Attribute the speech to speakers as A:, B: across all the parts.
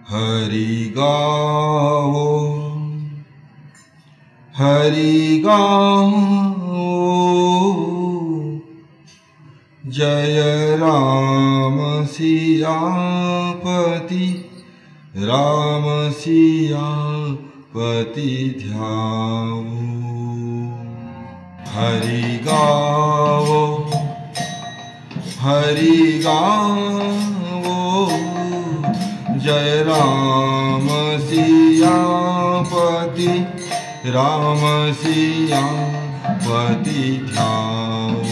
A: हरि गावो हरि गावो जय राम सियापति राम सियापति ध्यावो हरि गावो जय राम सियापति राम सियापति ध्यावो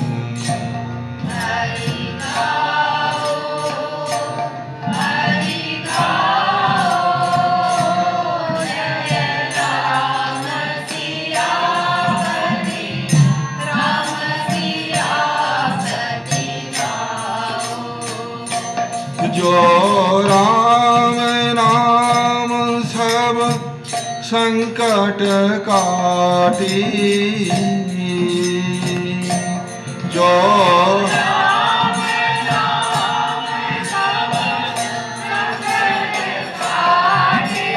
A: जो राम नाम सब संकट काटी जो राम नाम सब संकट काटी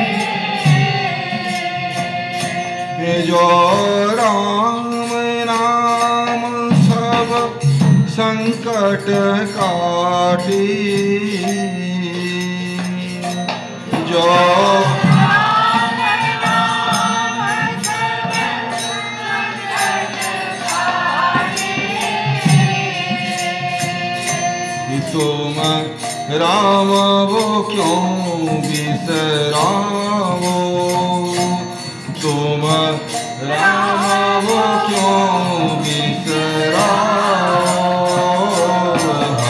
A: जो राम नाम सब संकट काटी जो राम नाम सब संकट काटी तुम राम वो क्यों बिसरावो तुम राम वो क्यों बिसरावो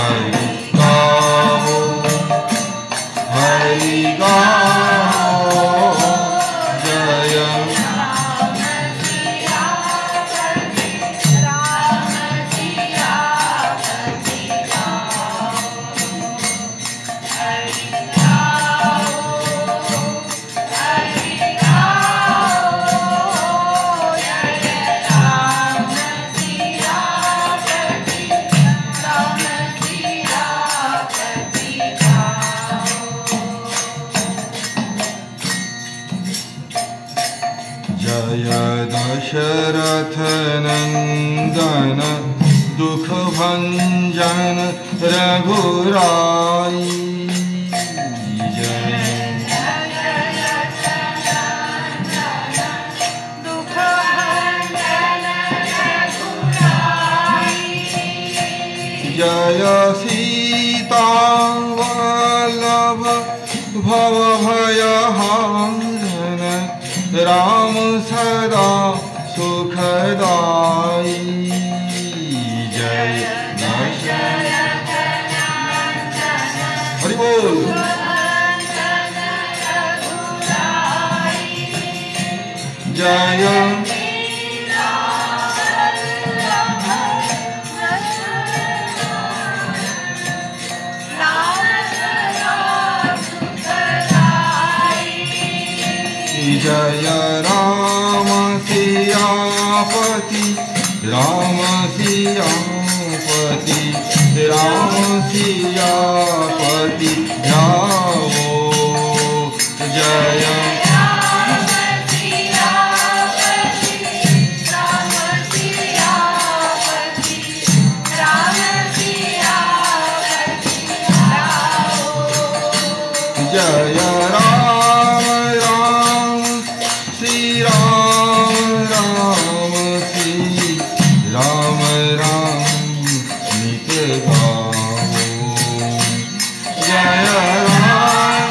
A: हरि गावो जय राम सियापति राम सियापति हरि गावो जय राम सियापति राम सियापति जय दशरथ नंदन दुख भंजन रघुराई जय दशरथ नंदन दुख भंजन रघुराई जय सीता वल्लभ भव भयहारन राम सदा सुखदाई जय दशरथ नंदन हरि बोल जय जय राम सियापति राम सियापति राम सियापति ध्यावो जय राम सियापति राम सियापति राम सियापति ध्यावो जय राम राम नित गावो जय राम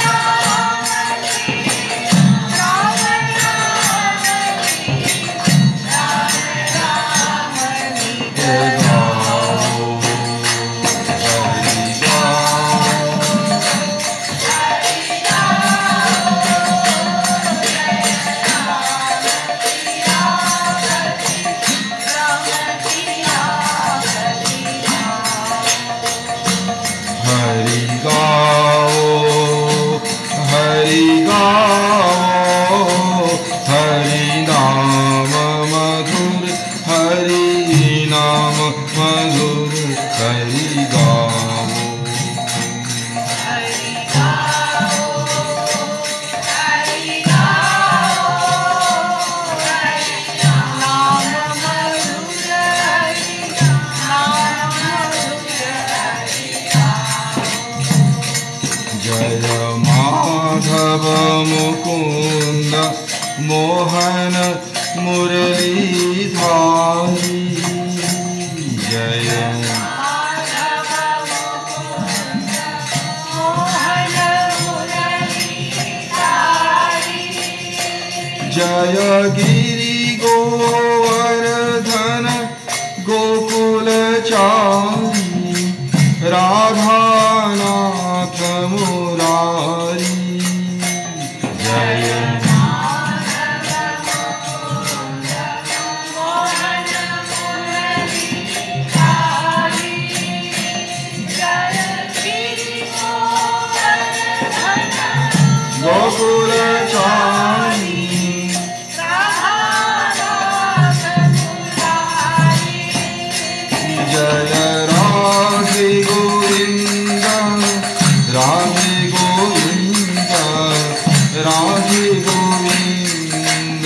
A: नित गावो हरि गावो जय माधव मुकुंद मोहन मुरलीधारी जय जय गिरि गोवर्धन गोकुलचारी राधानाथ मुरारी जय गोकुलचारी जय राधे गोविंद राधे गोविंद राधे गोविंद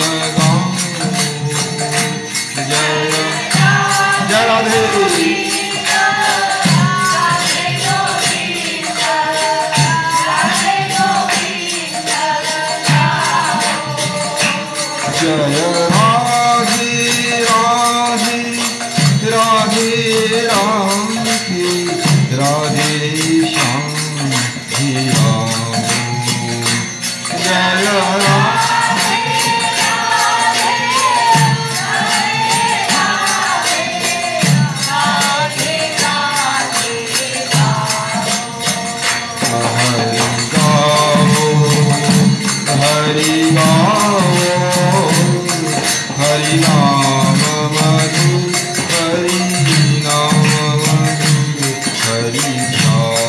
A: जय जय राधे जय राधे राधे राधे राम की राधे श्याम ही राम जय हरि गाओ हरि नाम मधु हरि नाम मधु हरि गाओ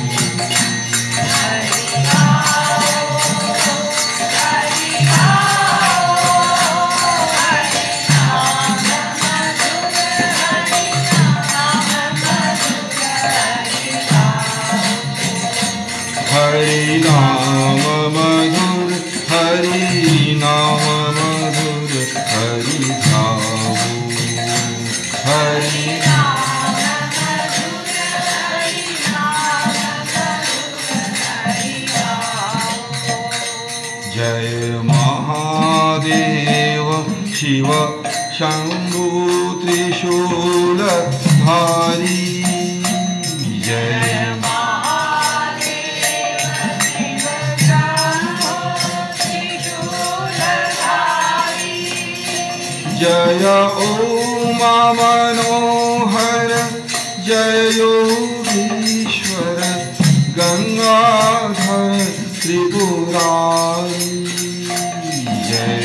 A: हरि नाम मधुर हरि नाम मधुर हरि गाओ हरि जय महादेव शिव शंभु त्रिशूलधारी जय जय उमा मनोहर जय योगीश्वर गंगाधर त्रिपुरारी जय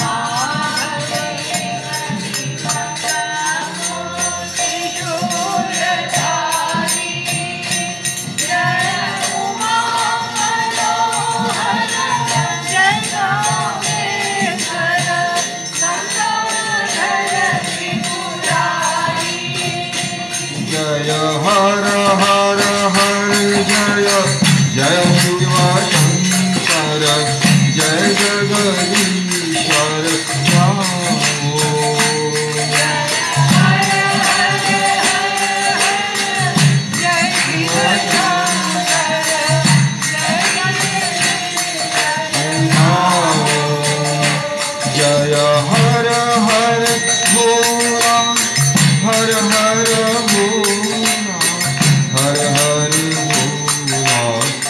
A: जय हर हर हर जय जय शिव शंकर जय जगदीश्वर जय हर हर भोला हर हर भोला हर हर भोला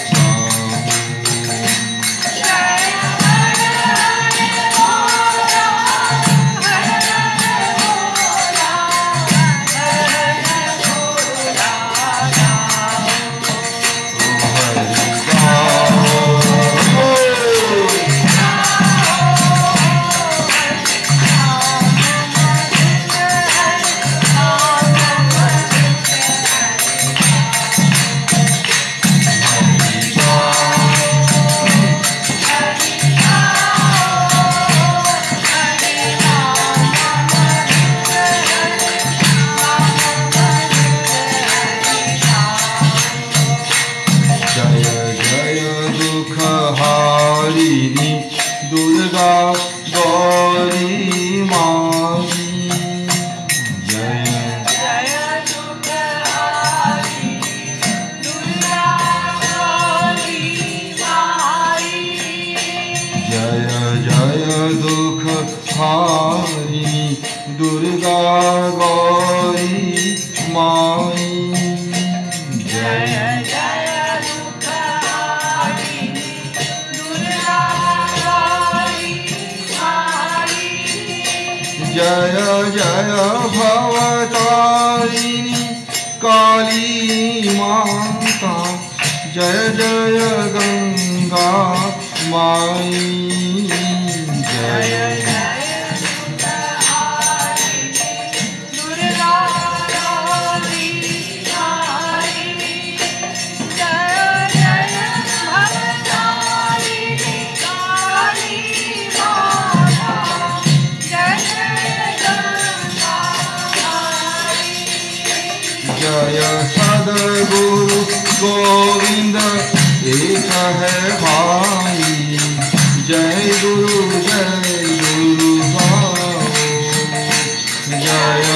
A: दुर्गा गौरी माई जय
B: जय दुर्गा दुर्गा गौरी
A: जय जय भवतारिणी काली माता जय जय गंगा माई जय जय सद्गुरु गोविंद एक है भाई जय गुरु भाई जय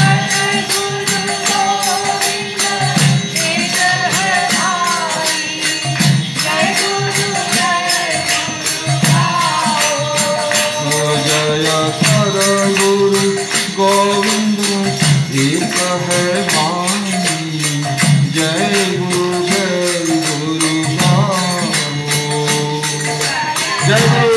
A: जय सद्गुरु गोविंद एक है भाई जय गुरु भाई जय गुरु